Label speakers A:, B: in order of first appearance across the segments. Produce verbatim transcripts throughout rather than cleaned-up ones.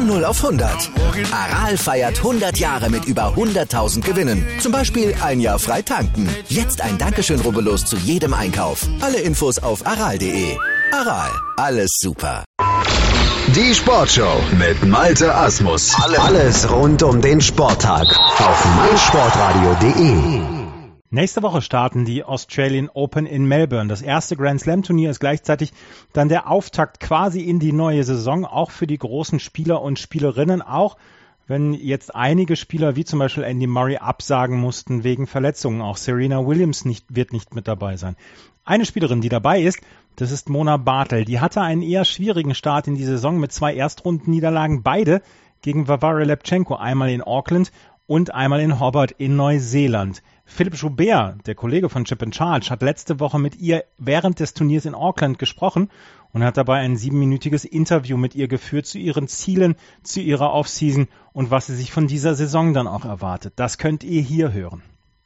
A: Von null auf hundert. Aral feiert hundert Jahre mit über hunderttausend Gewinnen. Zum Beispiel ein Jahr frei tanken. Jetzt ein Dankeschön, rubbellos zu jedem Einkauf. Alle Infos auf aral punkt de. Aral, alles super.
B: Die Sportshow mit Malte Asmus. Alles rund um den Sporttag auf meinsportradio punkt de.
C: Nächste Woche starten die Australian Open in Melbourne. Das erste Grand Slam Turnier ist gleichzeitig dann der Auftakt quasi in die neue Saison, auch für die großen Spieler und Spielerinnen, auch wenn jetzt einige Spieler wie zum Beispiel Andy Murray absagen mussten wegen Verletzungen. Auch Serena Williams nicht, wird nicht mit dabei sein. Eine Spielerin, die dabei ist, das ist Mona Bartel. Die hatte einen eher schwierigen Start in die Saison mit zwei Erstrundenniederlagen, beide gegen Varvara Lepchenko, einmal in Auckland und einmal in Hobart in Neuseeland. Philipp Joubert, der Kollege von Chip and Charge, hat letzte Woche mit ihr während des Turniers in Auckland gesprochen und hat dabei ein siebenminütiges Interview mit ihr geführt zu ihren Zielen, zu ihrer Offseason und was sie sich von dieser Saison dann auch erwartet. Das könnt ihr hier hören.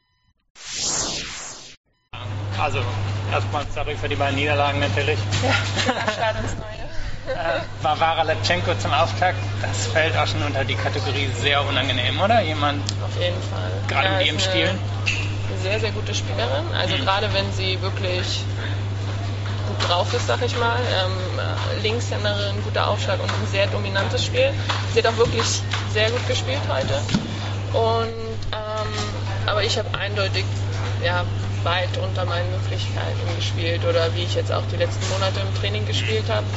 D: Also, erstmal sorry für die beiden Niederlagen natürlich.
E: Ja, Start ins Neue.
D: Äh, Varvara Lepchenko zum Auftakt, das fällt auch schon unter die Kategorie sehr unangenehm, oder? Jemand
E: auf jeden Fall.
D: Gerade
E: ja,
D: mit ihrem Spiel?
E: Eine sehr, sehr gute Spielerin. Also mhm. gerade wenn sie wirklich gut drauf ist, sag ich mal. Ähm, Linkshänderin, guter Aufschlag und ein sehr dominantes Spiel. Sie hat auch wirklich sehr gut gespielt heute. Und ähm, aber ich habe eindeutig ja, weit unter meinen Möglichkeiten gespielt oder wie ich jetzt auch die letzten Monate im Training gespielt habe.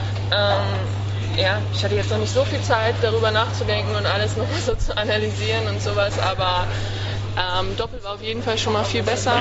E: Ähm, ja, ich hatte jetzt noch nicht so viel Zeit, darüber nachzudenken und alles noch so zu analysieren und sowas, aber ähm, Doppel war auf jeden Fall schon mal viel besser.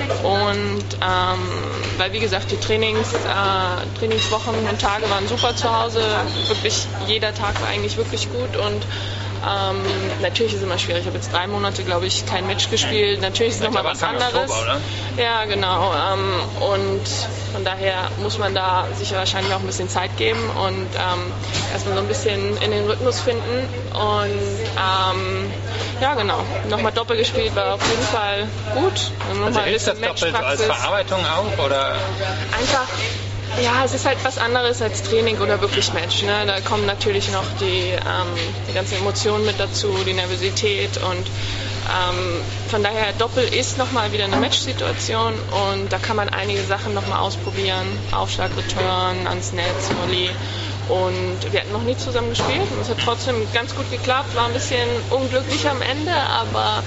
E: Und ähm, weil wie gesagt, die Trainings, äh, Trainingswochen und Tage waren super zu Hause. Wirklich jeder Tag war eigentlich wirklich gut und Ähm, natürlich ist es immer schwierig. Ich habe jetzt drei Monate, glaube ich, kein Match gespielt. Natürlich ist es nochmal was anderes. Oktober, oder? Ja, genau. Ähm, und von daher muss man da sich wahrscheinlich auch ein bisschen Zeit geben und ähm, erstmal so ein bisschen in den Rhythmus finden. Und ähm, ja, genau. Nochmal Doppel gespielt war auf jeden Fall gut. Und noch
D: also
E: mal ein
D: hilft das Doppel als Verarbeitung auch? Oder?
E: Einfach. Ja, es ist halt was anderes als Training oder wirklich Match. Ne? Da kommen natürlich noch die, ähm, die ganzen Emotionen mit dazu, die Nervosität und ähm, von daher Doppel ist nochmal wieder eine Matchsituation und da kann man einige Sachen nochmal ausprobieren. Aufschlag, Return, ans Netz, Volley. Und wir hatten noch nie zusammen gespielt und es hat trotzdem ganz gut geklappt. War ein bisschen unglücklich am Ende, aber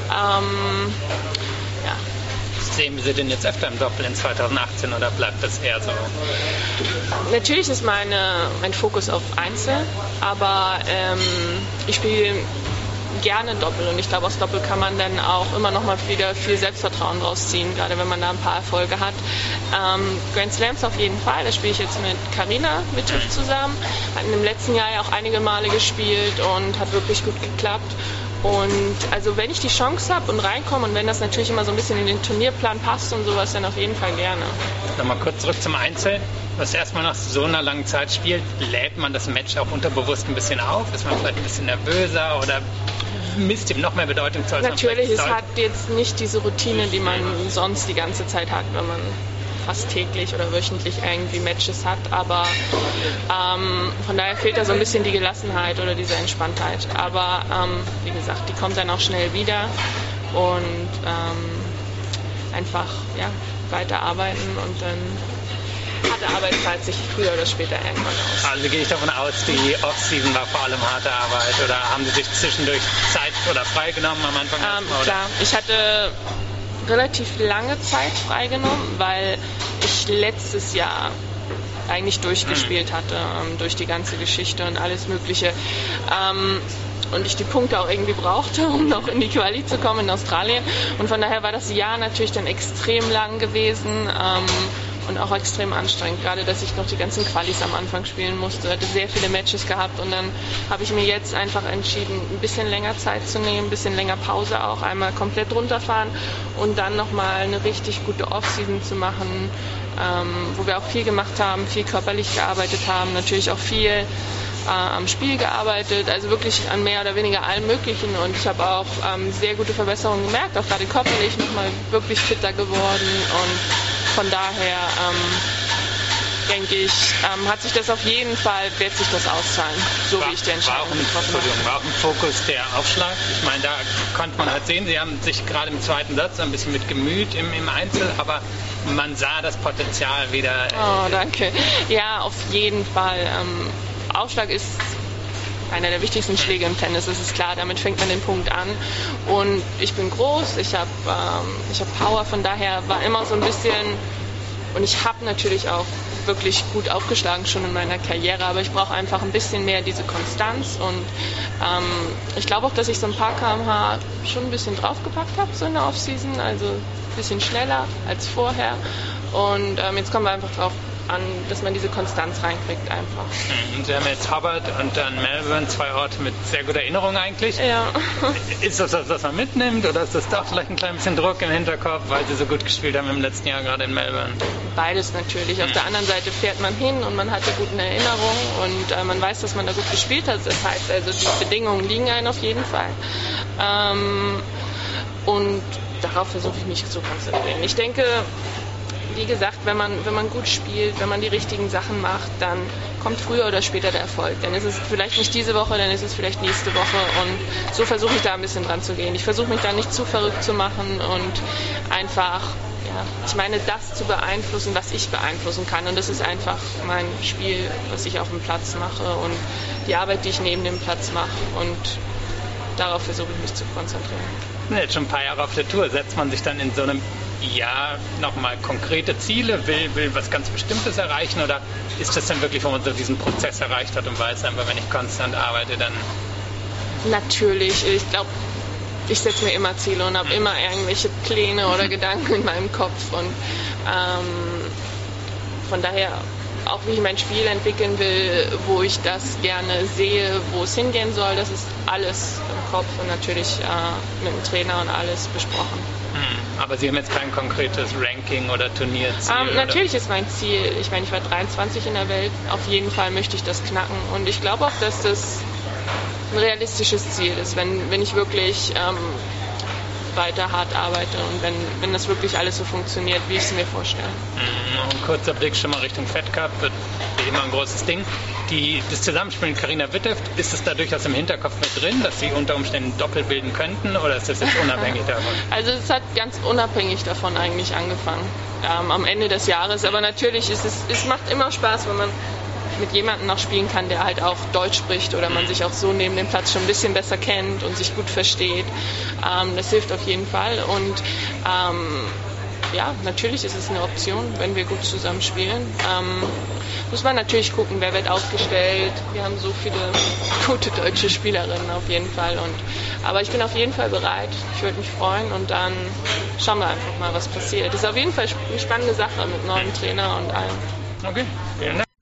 E: ähm, ja.
D: Sehen wir Sie denn jetzt öfter im Doppel in zwanzig achtzehn oder bleibt das eher so?
E: Natürlich ist meine, mein Fokus auf Einzel, aber ähm, ich spiele gerne Doppel und ich glaube, aus Doppel kann man dann auch immer noch mal wieder viel Selbstvertrauen rausziehen, gerade wenn man da ein paar Erfolge hat. Ähm, Grand Slams auf jeden Fall, da spiele ich jetzt mit Carina Wittig zusammen, hatten im letzten Jahr ja auch einige Male gespielt und hat wirklich gut geklappt. Und also wenn ich die Chance habe und reinkomme und wenn das natürlich immer so ein bisschen in den Turnierplan passt und sowas, dann auf jeden Fall gerne.
D: Nochmal kurz zurück zum Einzel. Was erstmal nach so einer langen Zeit spielt, lädt man das Match auch unterbewusst ein bisschen auf? Ist man vielleicht ein bisschen nervöser oder misst ihm noch mehr Bedeutung zu? Als
E: natürlich,
D: man
E: es hat jetzt nicht diese Routine, die man sonst die ganze Zeit hat, wenn man fast täglich oder wöchentlich irgendwie Matches hat, aber ähm, von daher fehlt da so ein bisschen die Gelassenheit oder diese Entspanntheit. Aber ähm, wie gesagt, die kommt dann auch schnell wieder und ähm, einfach ja, weiter arbeiten und dann harte Arbeit zahlt sich früher oder später irgendwann aus.
D: Also gehe ich davon aus, die Off-Season war vor allem harte Arbeit oder haben Sie sich zwischendurch Zeit oder freigenommen am Anfang?
E: Ähm, klar, ich hatte relativ lange Zeit freigenommen, weil ich letztes Jahr eigentlich durchgespielt hatte, ähm, durch die ganze Geschichte und alles Mögliche. Ähm, und ich die Punkte auch irgendwie brauchte, um noch in die Quali zu kommen in Australien. Und von daher war das Jahr natürlich dann extrem lang gewesen ähm, und auch extrem anstrengend. Gerade, dass ich noch die ganzen Qualis am Anfang spielen musste. Ich hatte sehr viele Matches gehabt und dann habe ich mir jetzt einfach entschieden, ein bisschen länger Zeit zu nehmen, ein bisschen länger Pause auch, einmal komplett runterfahren und dann nochmal eine richtig gute Off-Season zu machen, ähm, wo wir auch viel gemacht haben, viel körperlich gearbeitet haben, natürlich auch viel äh, am Spiel gearbeitet, also wirklich an mehr oder weniger allem Möglichen und ich habe auch ähm, sehr gute Verbesserungen gemerkt, auch gerade körperlich nochmal wirklich fitter geworden und von daher ähm, denke ich, ähm, hat sich das auf jeden Fall, wird sich das auszahlen, so
D: war,
E: wie ich die Entscheidung
D: war
E: getroffen habe.
D: War auch im Fokus der Aufschlag. Ich meine, da konnte man halt sehen, sie haben sich gerade im zweiten Satz ein bisschen mit gemüht im, im Einzel, aber man sah das Potenzial wieder.
E: Oh, danke. Ja, auf jeden Fall. Ähm, Aufschlag ist einer der wichtigsten Schläge im Tennis, das ist klar, damit fängt man den Punkt an. Und ich bin groß, ich habe ähm, ich hab Power, von daher war immer so ein bisschen, und ich habe natürlich auch wirklich gut aufgeschlagen schon in meiner Karriere, aber ich brauche einfach ein bisschen mehr diese Konstanz und ähm, ich glaube auch, dass ich so ein paar Kilometer pro Stunde schon ein bisschen draufgepackt habe, so in der Offseason, also ein bisschen schneller als vorher und ähm, jetzt kommen wir einfach drauf an, dass man diese Konstanz reinkriegt einfach.
D: Und Sie haben jetzt Hubbard und dann Melbourne, zwei Orte mit sehr guter Erinnerung eigentlich.
E: Ja.
D: Ist das das, was man mitnimmt oder ist das doch vielleicht ein klein bisschen Druck im Hinterkopf, weil Sie so gut gespielt haben im letzten Jahr gerade in Melbourne?
E: Beides natürlich. Auf der anderen Seite fährt man hin und man hat die guten Erinnerungen und äh, man weiß, dass man da gut gespielt hat. Das heißt also, die Bedingungen liegen einem auf jeden Fall. Ähm, und darauf versuche ich mich zu konzentrieren. Ich denke, wie gesagt, wenn man, wenn man gut spielt, wenn man die richtigen Sachen macht, dann kommt früher oder später der Erfolg. Dann ist es vielleicht nicht diese Woche, dann ist es vielleicht nächste Woche und so versuche ich da ein bisschen dran zu gehen. Ich versuche mich da nicht zu verrückt zu machen und einfach, ja, ich meine, das zu beeinflussen, was ich beeinflussen kann und das ist einfach mein Spiel, was ich auf dem Platz mache und die Arbeit, die ich neben dem Platz mache und darauf versuche ich mich zu konzentrieren.
D: Jetzt schon ein paar Jahre auf der Tour, setzt man sich dann in so einem Jahr nochmal konkrete Ziele, will, will was ganz Bestimmtes erreichen oder ist das dann wirklich, wo man so diesen Prozess erreicht hat und weiß einfach, wenn ich konstant arbeite, dann...
E: Natürlich, ich glaube, ich setze mir immer Ziele und habe immer irgendwelche Pläne oder Gedanken in meinem Kopf und ähm, von daher auch wie ich mein Spiel entwickeln will, wo ich das gerne sehe, wo es hingehen soll, das ist alles im Kopf und natürlich äh, mit dem Trainer und alles besprochen.
D: Aber Sie haben jetzt kein konkretes Ranking oder Turnierziel?
E: Ähm, natürlich ist mein Ziel, ich meine, ich war dreiundzwanzig in der Welt, auf jeden Fall möchte ich das knacken und ich glaube auch, dass das ein realistisches Ziel ist, wenn, wenn ich wirklich ähm, weiter hart arbeite und wenn, wenn das wirklich alles so funktioniert, wie ich es mir vorstelle.
D: Noch ein kurzer Blick schon mal Richtung Fed Cup, wird immer ein großes Ding. Die, das Zusammenspiel mit Carina Witteft, ist es da durchaus im Hinterkopf mit drin, dass Sie unter Umständen Doppel bilden könnten oder ist das jetzt unabhängig davon?
E: Also es hat ganz unabhängig davon eigentlich angefangen, ähm, am Ende des Jahres, aber natürlich ist es, es macht immer Spaß, wenn man mit jemandem noch spielen kann, der halt auch Deutsch spricht oder man sich auch so neben dem Platz schon ein bisschen besser kennt und sich gut versteht. Ähm, das hilft auf jeden Fall und ähm, ja, natürlich ist es eine Option, wenn wir gut zusammen spielen. Ähm, muss man natürlich gucken, wer wird aufgestellt. Wir haben so viele gute deutsche Spielerinnen auf jeden Fall. Und, aber ich bin auf jeden Fall bereit. Ich würde mich freuen und dann schauen wir einfach mal, was passiert. Das ist auf jeden Fall eine spannende Sache mit neuem Trainer und allem.
D: Okay, vielen Dank.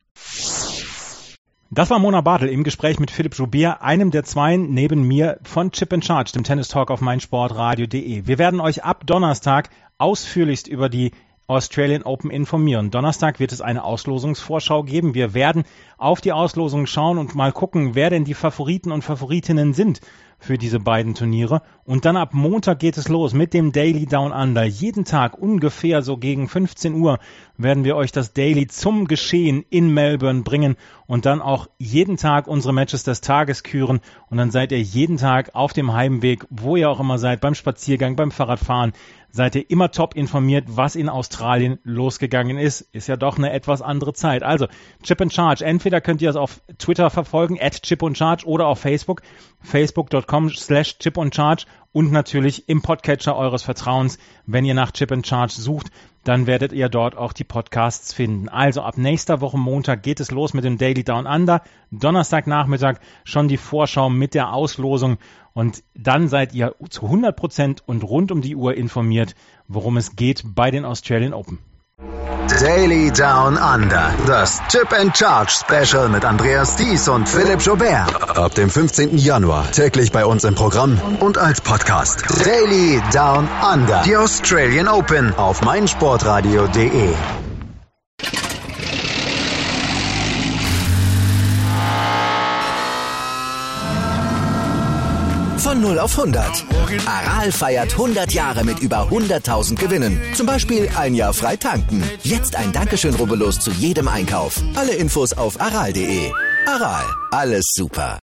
C: Das war Mona Bartel im Gespräch mit Philipp Joubert, einem der zwei neben mir von Chip and Charge, dem Tennis Talk auf meinsportradio punkt de. Wir werden euch ab Donnerstag ausführlichst über die Australian Open informieren. Donnerstag wird es eine Auslosungsvorschau geben. Wir werden auf die Auslosung schauen und mal gucken, wer denn die Favoriten und Favoritinnen sind für diese beiden Turniere. Und dann ab Montag geht es los mit dem Daily Down Under. Jeden Tag ungefähr so gegen fünfzehn Uhr werden wir euch das Daily zum Geschehen in Melbourne bringen und dann auch jeden Tag unsere Matches des Tages küren. Und dann seid ihr jeden Tag auf dem Heimweg, wo ihr auch immer seid, beim Spaziergang, beim Fahrradfahren, seid ihr immer top informiert, was in Australien losgegangen ist. Ist ja doch eine etwas andere Zeit. Also Chip and Charge. Entweder könnt ihr es auf Twitter verfolgen, at Chip und Charge, oder auf Facebook, facebook.com slash Chip und Charge und natürlich im Podcatcher eures Vertrauens. Wenn ihr nach Chip and Charge sucht, dann werdet ihr dort auch die Podcasts finden. Also ab nächster Woche Montag geht es los mit dem Daily Down Under. Donnerstagnachmittag schon die Vorschau mit der Auslosung. Und dann seid ihr zu hundert Prozent und rund um die Uhr informiert, worum es geht bei den Australian Open.
B: Daily Down Under, das Chip and Charge Special mit Andreas Thies und Philipp Joubert. Ab dem fünfzehnten Januar täglich bei uns im Programm und als Podcast. Daily Down Under, die Australian Open auf meinsportradio punkt de.
A: Von Von null auf hundert. Aral feiert hundert Jahre mit über hunderttausend Gewinnen. Zum Beispiel ein Jahr frei tanken. Jetzt ein Dankeschön, rubbellos zu jedem Einkauf. Alle Infos auf aral punkt de. Aral, alles super.